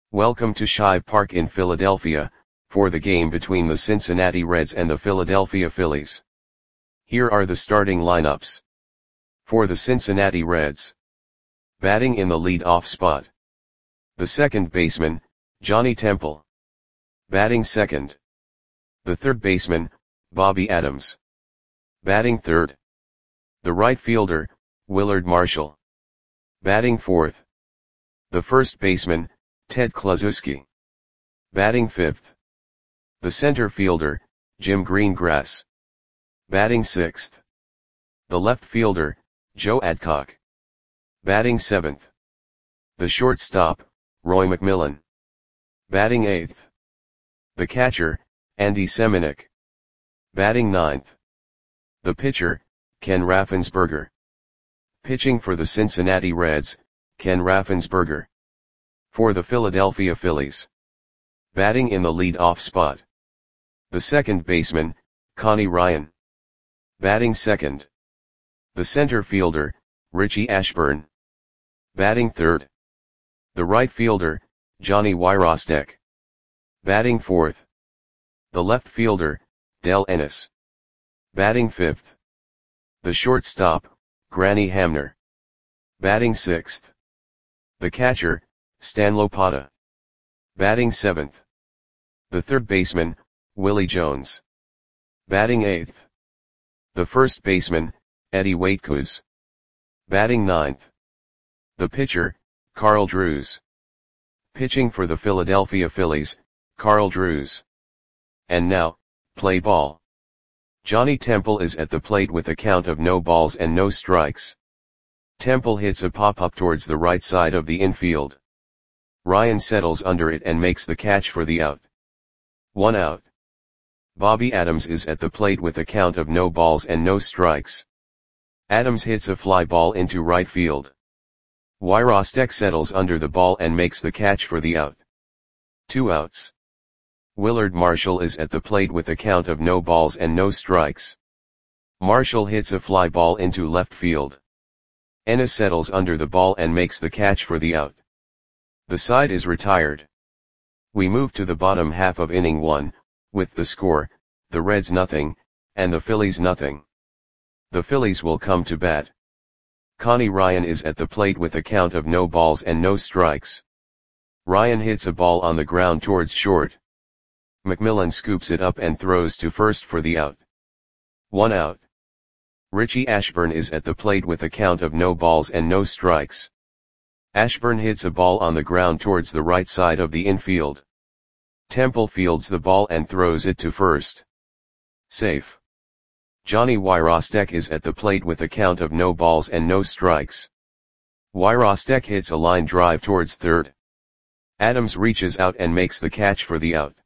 Welcome to Shive Park in Philadelphia, for the game between the Cincinnati Reds and the Philadelphia Phillies. Here are the starting lineups. For the Cincinnati Reds. Batting in the lead-off spot. The second baseman, Johnny Temple. Batting second. The third baseman, Bobby Adams. Batting third. The right fielder, Willard Marshall. Batting fourth. The first baseman, Ted Kluszewski. Batting fifth. The center fielder, Jim Greengrass. Batting sixth. The left fielder, Joe Adcock. Batting seventh. The shortstop, Roy McMillan. Batting eighth. The catcher, Andy Semenuk. Batting ninth. The pitcher, Ken Raffensperger. Pitching for the Cincinnati Reds, Ken Raffensperger. For the Philadelphia Phillies. Batting in the lead-off spot. The second baseman, Connie Ryan. Batting second. The center fielder, Richie Ashburn. Batting third. The right fielder, Johnny Wyrostek. Batting fourth. The left fielder, Del Ennis. Batting fifth. The shortstop, Granny Hamner. Batting sixth. The catcher, Stan Lopata. Batting seventh. The third baseman, Willie Jones. Batting eighth. The first baseman, Eddie Waitkus. Batting ninth. The pitcher, Carl Drews. Pitching for the Philadelphia Phillies, Carl Drews. And now, play ball. Johnny Temple is at the plate with a count of no balls and no strikes. Temple hits a pop-up towards the right side of the infield. Ryan settles under it and makes the catch for the out. 1 out. Bobby Adams is at the plate with a count of no balls and no strikes. Adams hits a fly ball into right field. Wyrostek settles under the ball and makes the catch for the out. 2 outs. Willard Marshall is at the plate with a count of no balls and no strikes. Marshall hits a fly ball into left field. Ennis settles under the ball and makes the catch for the out. The side is retired. We move to the bottom half of inning 1, with the score, the Reds nothing, and the Phillies nothing. The Phillies will come to bat. Connie Ryan is at the plate with a count of no balls and no strikes. Ryan hits a ball on the ground towards short. McMillan scoops it up and throws to first for the out. 1 out. Richie Ashburn is at the plate with a count of no balls and no strikes. Ashburn hits a ball on the ground towards the right side of the infield. Temple fields the ball and throws it to first. Safe. Johnny Wyrostek is at the plate with a count of no balls and no strikes. Wyrostek hits a line drive towards third. Adams reaches out and makes the catch for the out.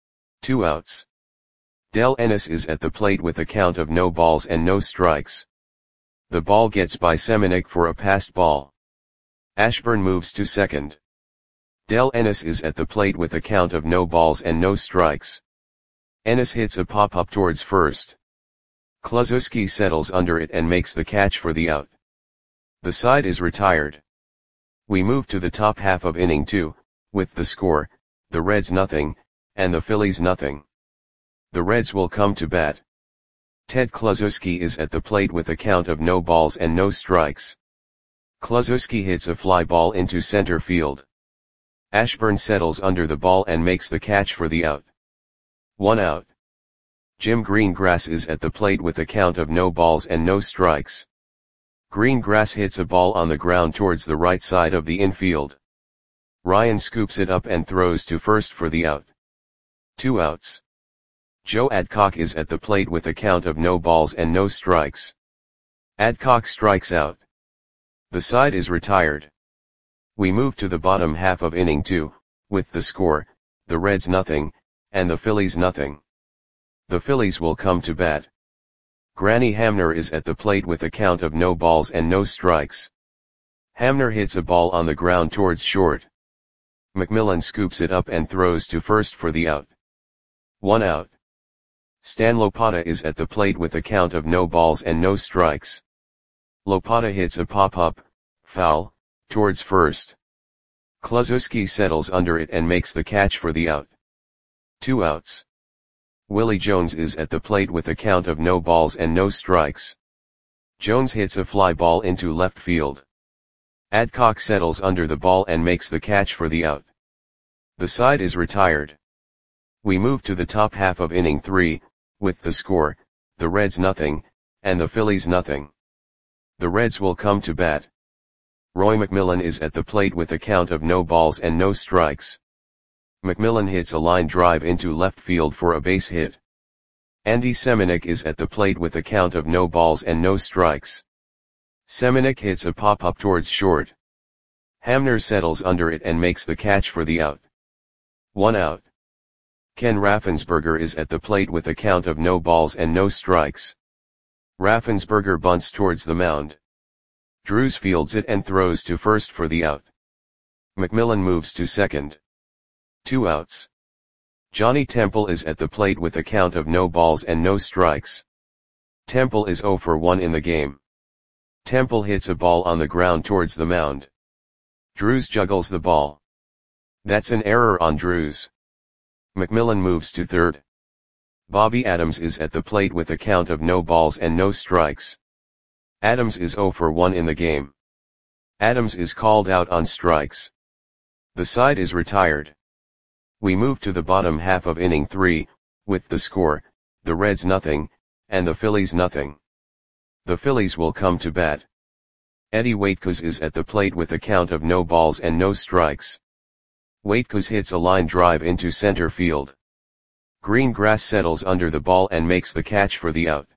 2 outs. Del Ennis is at the plate with a count of no balls and no strikes. The ball gets by Semenuk for a passed ball. Ashburn moves to second. Del Ennis is at the plate with a count of no balls and no strikes. Ennis hits a pop-up towards first. Kluszewski settles under it and makes the catch for the out. The side is retired. We move to the top half of inning 2, with the score, the Reds nothing, and the Phillies nothing. The Reds will come to bat. Ted Kluszewski is at the plate with a count of no balls and no strikes. Kluszewski hits a fly ball into center field. Ashburn settles under the ball and makes the catch for the out. 1 out. Jim Greengrass is at the plate with a count of no balls and no strikes. Greengrass hits a ball on the ground towards the right side of the infield. Ryan scoops it up and throws to first for the out. 2 outs. Joe Adcock is at the plate with a count of no balls and no strikes. Adcock strikes out. The side is retired. We move to the bottom half of inning 2, with the score, the Reds nothing, and the Phillies nothing. The Phillies will come to bat. Granny Hamner is at the plate with a count of no balls and no strikes. Hamner hits a ball on the ground towards short. McMillan scoops it up and throws to first for the out. 1 out. Stan Lopata is at the plate with a count of no balls and no strikes. Lopata hits a pop-up, foul, towards first. Kluszewski settles under it and makes the catch for the out. 2 outs. Willie Jones is at the plate with a count of no balls and no strikes. Jones hits a fly ball into left field. Adcock settles under the ball and makes the catch for the out. The side is retired. We move to the top half of inning 3, with the score, the Reds nothing, and the Phillies nothing. The Reds will come to bat. Roy McMillan is at the plate with a count of no balls and no strikes. McMillan hits a line drive into left field for a base hit. Andy Semenuk is at the plate with a count of no balls and no strikes. Semenuk hits a pop-up towards short. Hamner settles under it and makes the catch for the out. 1 out. Ken Raffensperger is at the plate with a count of no balls and no strikes. Raffensperger bunts towards the mound. Drews fields it and throws to first for the out. McMillan moves to second. 2 outs. Johnny Temple is at the plate with a count of no balls and no strikes. Temple is 0 for 1 in the game. Temple hits a ball on the ground towards the mound. Drews juggles the ball. That's an error on Drews. McMillan moves to third. Bobby Adams is at the plate with a count of no balls and no strikes. Adams is 0 for 1 in the game. Adams is called out on strikes. The side is retired. We move to the bottom half of inning 3, with the score, the Reds nothing, and the Phillies nothing. The Phillies will come to bat. Eddie Waitkus is at the plate with a count of no balls and no strikes. Waitkus hits a line drive into center field. Greengrass settles under the ball and makes the catch for the out.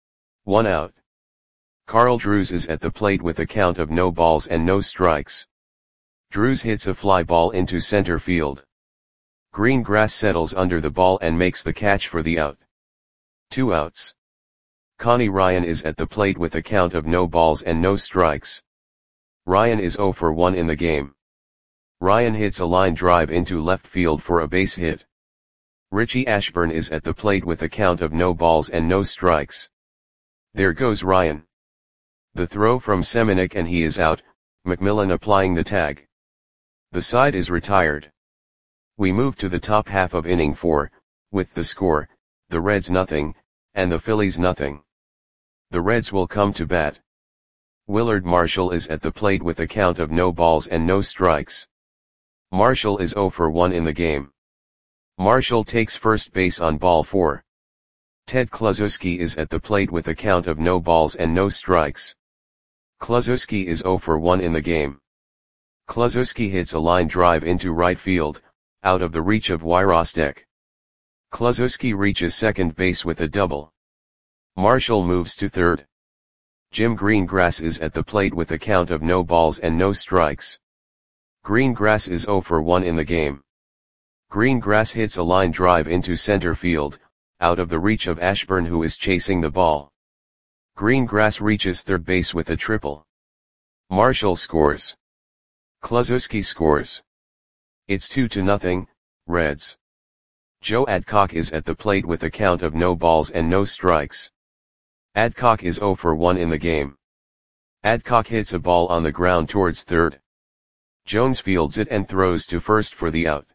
1 out. Carl Drews is at the plate with a count of no balls and no strikes. Drews hits a fly ball into center field. Greengrass settles under the ball and makes the catch for the out. 2 outs. Connie Ryan is at the plate with a count of no balls and no strikes. Ryan is 0 for 1 in the game. Ryan hits a line drive into left field for a base hit. Richie Ashburn is at the plate with a count of no balls and no strikes. There goes Ryan. The throw from Semenuk and he is out, McMillan applying the tag. The side is retired. We move to the top half of inning 4, with the score, the Reds nothing, and the Phillies nothing. The Reds will come to bat. Willard Marshall is at the plate with a count of no balls and no strikes. Marshall is 0 for 1 in the game. Marshall takes first base on ball 4. Ted Kluszewski is at the plate with a count of no balls and no strikes. Kluszewski is 0 for 1 in the game. Kluszewski hits a line drive into right field, out of the reach of Wyrostek. Kluszewski reaches second base with a double. Marshall moves to third. Jim Greengrass is at the plate with a count of no balls and no strikes. Greengrass is 0 for 1 in the game. Greengrass hits a line drive into center field, out of the reach of Ashburn who is chasing the ball. Greengrass reaches third base with a triple. Marshall scores. Kluszewski scores. It's 2-0, Reds. Joe Adcock is at the plate with a count of no balls and no strikes. Adcock is 0 for 1 in the game. Adcock hits a ball on the ground towards third. Jones fields it and throws to first for the out.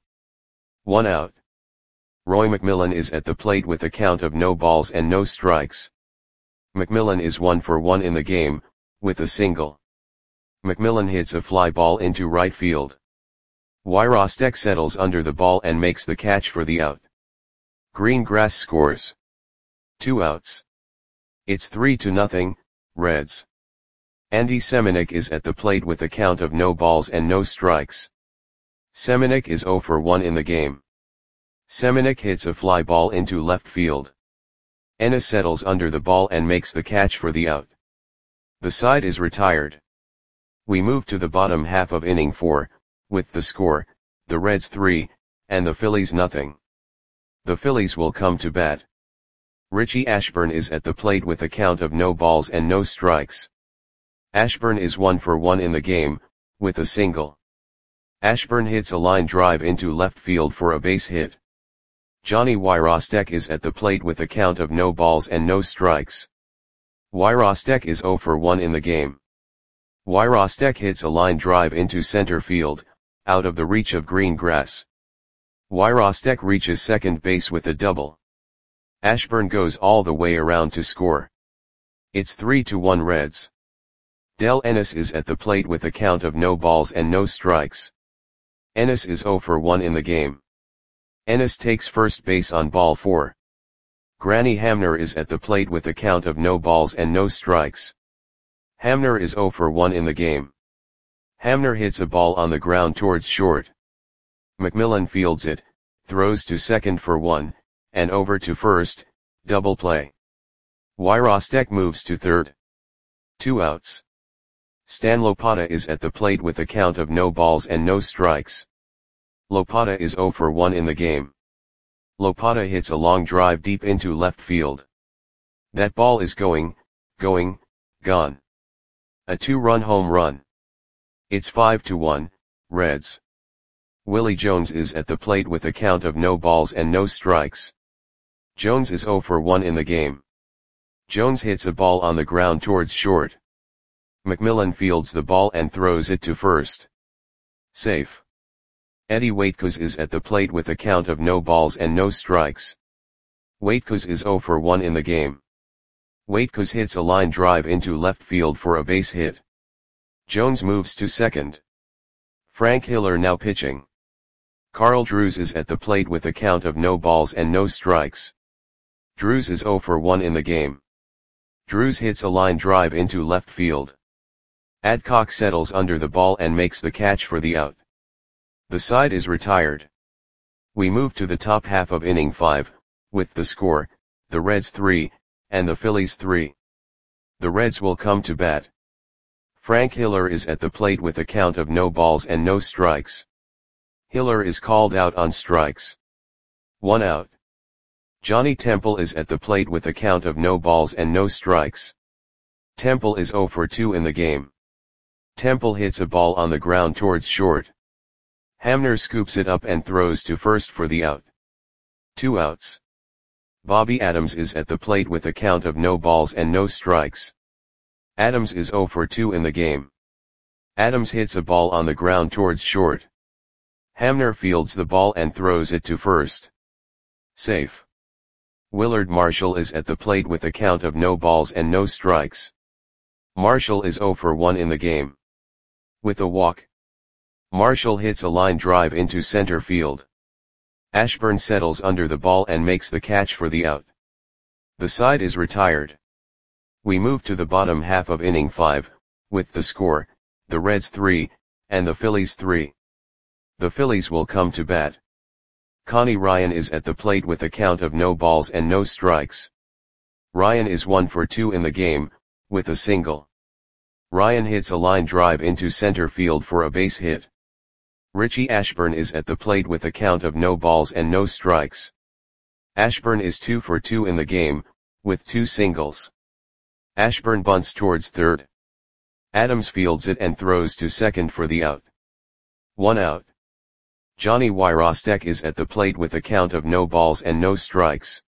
1 out. Roy McMillan is at the plate with a count of no balls and no strikes. McMillan is 1 for 1 in the game, with a single. McMillan hits a fly ball into right field. Wyrostek settles under the ball and makes the catch for the out. Greengrass scores. 2 outs. It's 3-0, Reds. Andy Semenuk is at the plate with a count of no balls and no strikes. Semenuk is 0 for 1 in the game. Semenuk hits a fly ball into left field. Ennis settles under the ball and makes the catch for the out. The side is retired. We move to the bottom half of inning 4, with the score, the Reds 3, and the Phillies nothing. The Phillies will come to bat. Richie Ashburn is at the plate with a count of no balls and no strikes. Ashburn is 1 for 1 in the game, with a single. Ashburn hits a line drive into left field for a base hit. Johnny Wyrostek is at the plate with a count of no balls and no strikes. Wyrostek is 0 for 1 in the game. Wyrostek hits a line drive into center field, out of the reach of green grass. Wyrostek reaches second base with a double. Ashburn goes all the way around to score. It's 3-1 Reds. Del Ennis is at the plate with a count of no balls and no strikes. Ennis is 0 for 1 in the game. Ennis takes first base on ball 4. Granny Hamner is at the plate with a count of no balls and no strikes. Hamner is 0 for 1 in the game. Hamner hits a ball on the ground towards short. McMillan fields it, throws to second for 1, and over to first, double play. Wyrostek moves to third. 2 outs. Stan Lopata is at the plate with a count of no balls and no strikes. Lopata is 0 for 1 in the game. Lopata hits a long drive deep into left field. That ball is gone. A 2-run home run. It's 5-1, Reds. Willie Jones is at the plate with a count of no balls and no strikes. Jones is 0 for 1 in the game. Jones hits a ball on the ground towards short. McMillan fields the ball and throws it to first. Safe. Eddie Waitkos is at the plate with a count of no balls and no strikes. Waitkos is 0 for 1 in the game. Waitkos hits a line drive into left field for a base hit. Jones moves to second. Frank Hiller now pitching. Carl Drews is at the plate with a count of no balls and no strikes. Drews is 0 for 1 in the game. Drews hits a line drive into left field. Adcock settles under the ball and makes the catch for the out. The side is retired. We move to the top half of inning 5, with the score, the Reds 3, and the Phillies 3. The Reds will come to bat. Frank Hiller is at the plate with a count of no balls and no strikes. Hiller is called out on strikes. 1 out. Johnny Temple is at the plate with a count of no balls and no strikes. Temple is 0 for 2 in the game. Temple hits a ball on the ground towards short. Hamner scoops it up and throws to first for the out. 2 outs. Bobby Adams is at the plate with a count of no balls and no strikes. Adams is 0 for 2 in the game. Adams hits a ball on the ground towards short. Hamner fields the ball and throws it to first. Safe. Willard Marshall is at the plate with a count of no balls and no strikes. Marshall is 0 for 1 in the game. With a walk. Marshall hits a line drive into center field. Ashburn settles under the ball and makes the catch for the out. The side is retired. We move to the bottom half of inning 5, with the score, the Reds 3, and the Phillies 3. The Phillies will come to bat. Connie Ryan is at the plate with a count of no balls and no strikes. Ryan is 1 for 2 in the game, with a single. Ryan hits a line drive into center field for a base hit. Richie Ashburn is at the plate with a count of no balls and no strikes. Ashburn is 2 for 2 in the game, with 2 singles. Ashburn bunts towards third. Adams fields it and throws to second for the out. 1 out. Johnny Wyrostek is at the plate with a count of no balls and no strikes.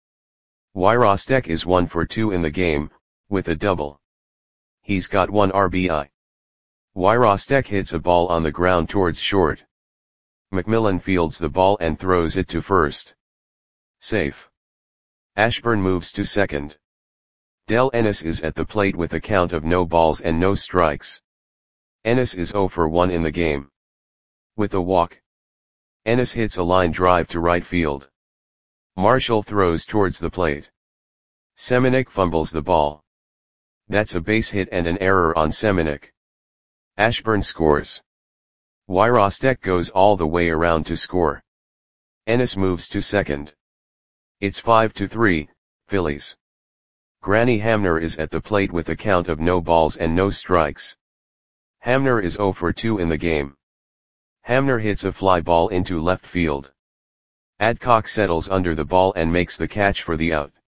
Wyrostek is 1 for 2 in the game, with a double. He's got 1 RBI. Wyrostek hits a ball on the ground towards short. McMillan fields the ball and throws it to first. Safe. Ashburn moves to second. Del Ennis is at the plate with a count of no balls and no strikes. Ennis is 0 for 1 in the game. With a walk. Ennis hits a line drive to right field. Marshall throws towards the plate. Semenuk fumbles the ball. That's a base hit and an error on Semenuk. Ashburn scores. Wyrostek goes all the way around to score. Ennis moves to second. It's 5-3, Phillies. Granny Hamner is at the plate with a count of no balls and no strikes. Hamner is 0 for 2 in the game. Hamner hits a fly ball into left field. Adcock settles under the ball and makes the catch for the out.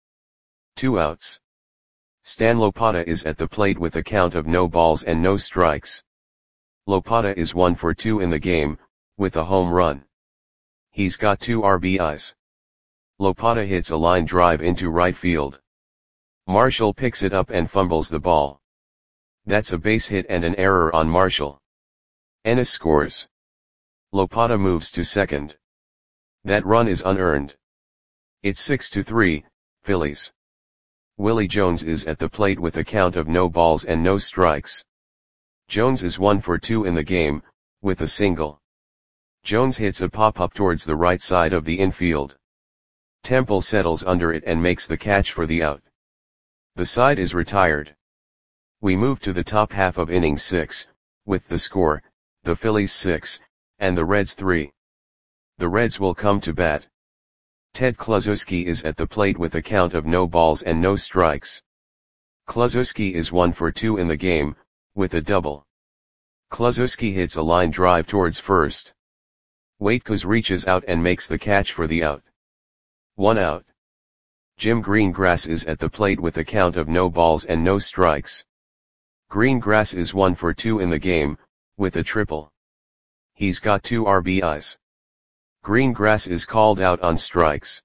2 outs. Stan Lopata is at the plate with a count of no balls and no strikes. Lopata is 1 for 2 in the game, with a home run. He's got 2 RBIs. Lopata hits a line drive into right field. Marshall picks it up and fumbles the ball. That's a base hit and an error on Marshall. Ennis scores. Lopata moves to second. That run is unearned. It's 6-3, Phillies. Willie Jones is at the plate with a count of no balls and no strikes. Jones is 1 for 2 in the game, with a single. Jones hits a pop-up towards the right side of the infield. Temple settles under it and makes the catch for the out. The side is retired. We move to the top half of inning 6, with the score, the Phillies 6, and the Reds 3. The Reds will come to bat. Ted Kluszewski is at the plate with a count of no balls and no strikes. Kluszewski is 1 for 2 in the game, with a double. Kluszewski hits a line drive towards first. Waitkus reaches out and makes the catch for the out. 1 out. Jim Greengrass is at the plate with a count of no balls and no strikes. Greengrass is 1 for 2 in the game, with a triple. He's got 2 RBIs. Greengrass is called out on strikes.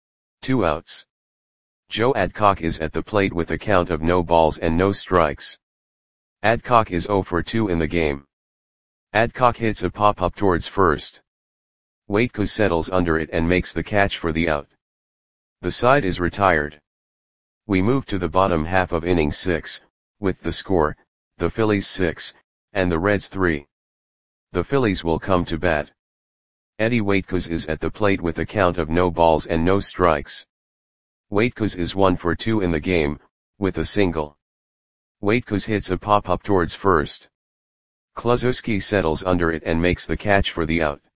2 outs. Joe Adcock is at the plate with a count of no balls and no strikes. Adcock is 0 for 2 in the game. Adcock hits a pop-up towards first. Waitkus settles under it and makes the catch for the out. The side is retired. We move to the bottom half of inning 6, with the score, the Phillies 6, and the Reds 3. The Phillies will come to bat. Eddie Waitkus is at the plate with a count of no balls and no strikes. Waitkus is 1 for 2 in the game, with a single. Waitkus hits a pop-up towards first. Kluszewski settles under it and makes the catch for the out.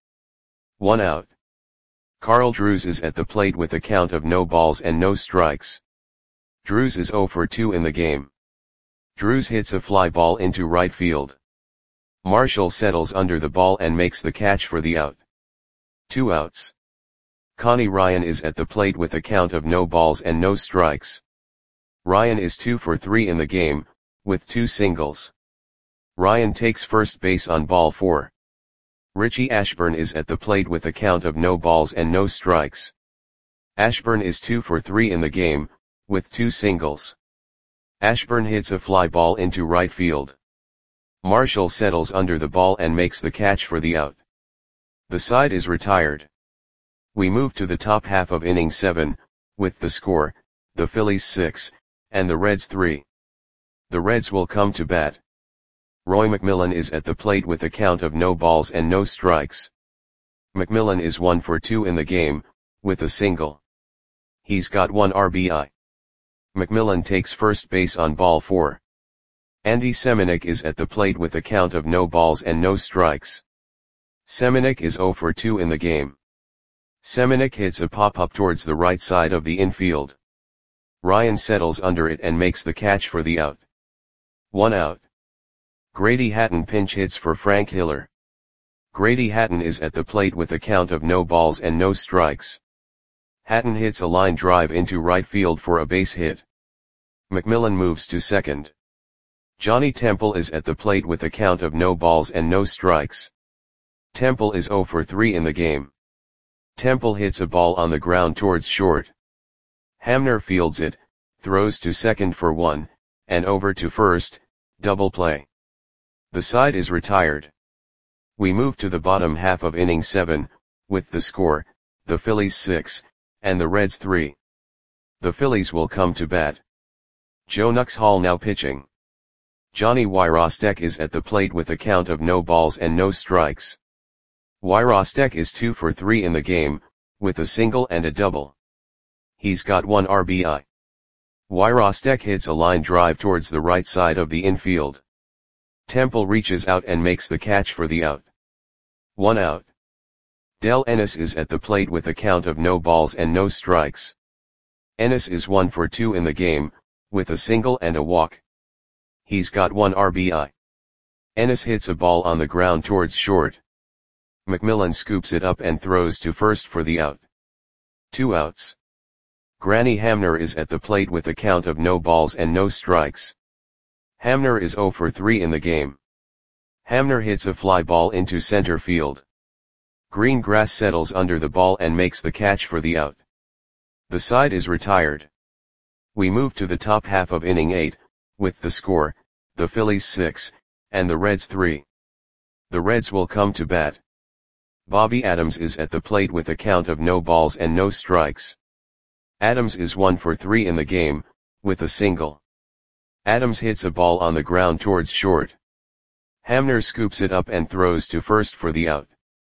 1 out. Carl Drews is at the plate with a count of no balls and no strikes. Drews is 0 for 2 in the game. Drews hits a fly ball into right field. Marshall settles under the ball and makes the catch for the out. 2 outs. Connie Ryan is at the plate with a count of no balls and no strikes. Ryan is 2 for 3 in the game, with 2 singles. Ryan takes first base on ball 4. Richie Ashburn is at the plate with a count of no balls and no strikes. Ashburn is 2 for 3 in the game, with 2 singles. Ashburn hits a fly ball into right field. Marshall settles under the ball and makes the catch for the out. The side is retired. We move to the top half of inning 7, with the score, the Phillies 6, and the Reds 3. The Reds will come to bat. Roy McMillan is at the plate with a count of no balls and no strikes. McMillan is 1 for 2 in the game, with a single. He's got 1 RBI. McMillan takes first base on ball 4. Andy Semenuk is at the plate with a count of no balls and no strikes. Semenuk is 0 for 2 in the game. Semenuk hits a pop-up towards the right side of the infield. Ryan settles under it and makes the catch for the out. 1 out. Grady Hatton pinch hits for Frank Hiller. Grady Hatton is at the plate with a count of no balls and no strikes. Hatton hits a line drive into right field for a base hit. McMillan moves to second. Johnny Temple is at the plate with a count of no balls and no strikes. Temple is 0 for 3 in the game. Temple hits a ball on the ground towards short. Hamner fields it, throws to second for 1, and over to first, double play. The side is retired. We move to the bottom half of inning 7, with the score, the Phillies 6, and the Reds 3. The Phillies will come to bat. Joe Nuxhall now pitching. Johnny Wyrostek is at the plate with a count of no balls and no strikes. Wyrostek is 2 for 3 in the game, with a single and a double. He's got 1 RBI. Wyrostek hits a line drive towards the right side of the infield. Temple reaches out and makes the catch for the out. 1 out. Del Ennis is at the plate with a count of no balls and no strikes. Ennis is 1 for 2 in the game, with a single and a walk. He's got 1 RBI. Ennis hits a ball on the ground towards short. McMillan scoops it up and throws to first for the out. 2 outs. Granny Hamner is at the plate with a count of no balls and no strikes. Hamner is 0 for 3 in the game. Hamner hits a fly ball into center field. Greengrass settles under the ball and makes the catch for the out. The side is retired. We move to the top half of inning 8, with the score, the Phillies 6, and the Reds 3. The Reds will come to bat. Bobby Adams is at the plate with a count of no balls and no strikes. Adams is 1 for 3 in the game, with a single. Adams hits a ball on the ground towards short. Hamner scoops it up and throws to first for the out.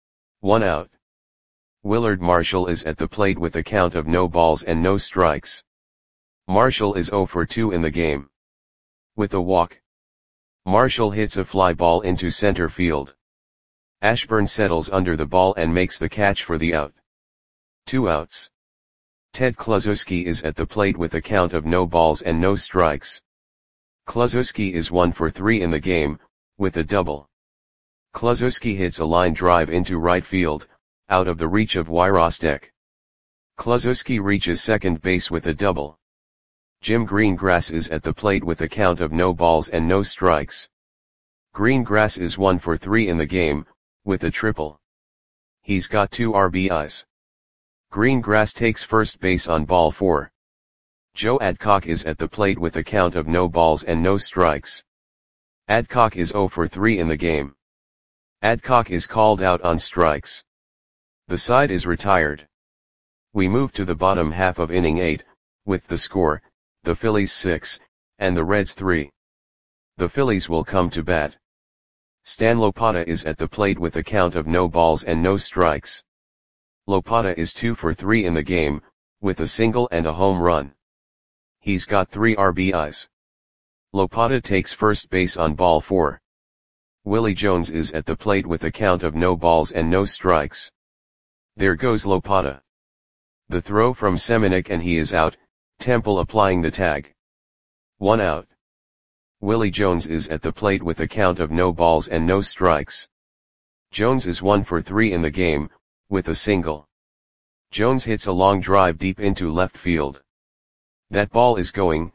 1 out. Willard Marshall is at the plate with a count of no balls and no strikes. Marshall is 0 for 2 in the game. With a walk. Marshall hits a fly ball into center field. Ashburn settles under the ball and makes the catch for the out. 2 outs. Ted Kluszewski is at the plate with a count of no balls and no strikes. Kluszewski is 1 for 3 in the game, with a double. Kluszewski hits a line drive into right field, out of the reach of Wyrostek. Kluszewski reaches second base with a double. Jim Greengrass is at the plate with a count of no balls and no strikes. Greengrass is 1 for 3 in the game, with a triple. He's got 2 RBIs. Greengrass takes first base on ball 4. Joe Adcock is at the plate with a count of no balls and no strikes. Adcock is 0 for 3 in the game. Adcock is called out on strikes. The side is retired. We move to the bottom half of inning 8, with the score, the Phillies 6, and the Reds 3. The Phillies will come to bat. Stan Lopata is at the plate with a count of no balls and no strikes. Lopata is 2 for 3 in the game, with a single and a home run. He's got 3 RBIs. Lopata takes first base on ball 4. Willie Jones is at the plate with a count of no balls and no strikes. There goes Lopata. The throw from Semenuk and he is out, Temple applying the tag. 1 out. Willie Jones is at the plate with a count of no balls and no strikes. Jones is 1 for 3 in the game, with a single. Jones hits a long drive deep into left field. That ball is gone.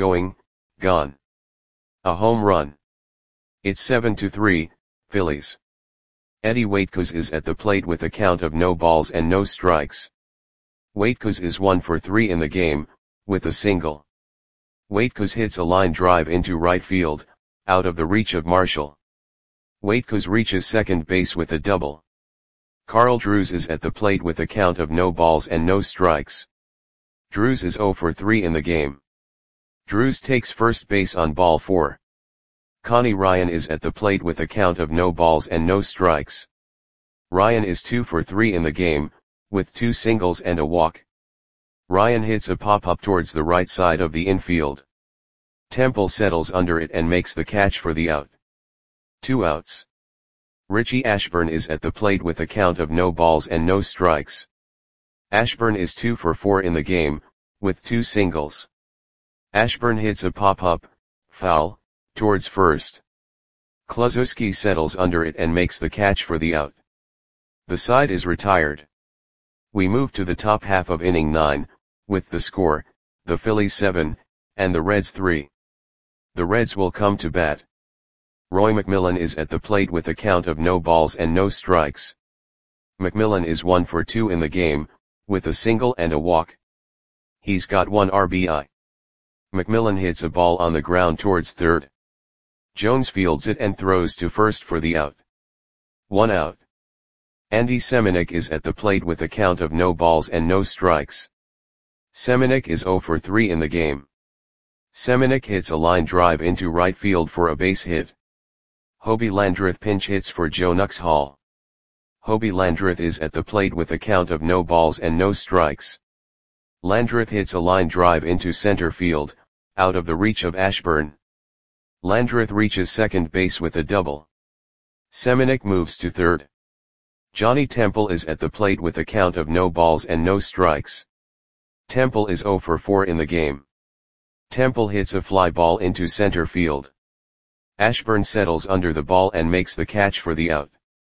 A home run. It's 7-3, Phillies. Eddie Waitkos is at the plate with a count of no balls and no strikes. Waitkos is 1 for 3 in the game, with a single. Waitkos hits a line drive into right field, out of the reach of Marshall. Waitkos reaches second base with a double. Carl Drews is at the plate with a count of no balls and no strikes. Drews is 0 for 3 in the game. Drews takes first base on ball 4. Connie Ryan is at the plate with a count of no balls and no strikes. Ryan is 2 for 3 in the game, with 2 singles and a walk. Ryan hits a pop-up towards the right side of the infield. Temple settles under it and makes the catch for the out. 2 outs. Richie Ashburn is at the plate with a count of no balls and no strikes. Ashburn is 2 for 4 in the game, with 2 singles. Ashburn hits a pop-up, foul, towards first. Kluszewski settles under it and makes the catch for the out. The side is retired. We move to the top half of inning 9, with the score, the Phillies 7, and the Reds 3. The Reds will come to bat. Roy McMillan is at the plate with a count of no balls and no strikes. McMillan is 1 for 2 in the game, with a single and a walk. He's got 1 RBI. McMillan hits a ball on the ground towards third. Jones fields it and throws to first for the out. 1 out. Andy Semenuk is at the plate with a count of no balls and no strikes. Semenuk is 0 for 3 in the game. Semenuk hits a line drive into right field for a base hit. Hobie Landreth pinch hits for Joe Nuxhall. Hobie Landreth is at the plate with a count of no balls and no strikes. Landreth hits a line drive into center field, out of the reach of Ashburn. Landreth reaches second base with a double. Semenuk moves to third. Johnny Temple is at the plate with a count of no balls and no strikes. Temple is 0 for 4 in the game. Temple hits a fly ball into center field. Ashburn settles under the ball and makes the catch for the out.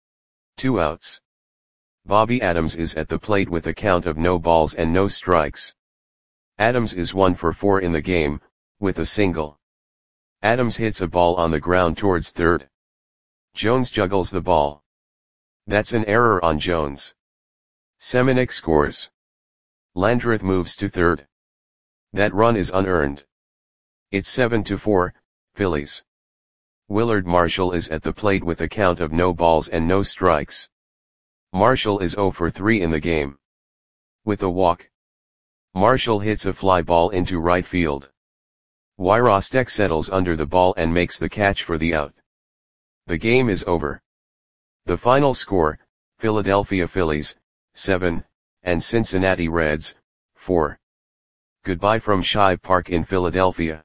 2 outs. Bobby Adams is at the plate with a count of no balls and no strikes. Adams is 1 for 4 in the game, with a single. Adams hits a ball on the ground towards third. Jones juggles the ball. That's an error on Jones. Semenuk scores. Landreth moves to third. That run is unearned. It's 7-4, Phillies. Willard Marshall is at the plate with a count of no balls and no strikes. Marshall is 0 for 3 in the game. With a walk, Marshall hits a fly ball into right field. Wyrostek settles under the ball and makes the catch for the out. The game is over. The final score, Philadelphia Phillies, 7, and Cincinnati Reds, 4. Goodbye from Shibe Park in Philadelphia.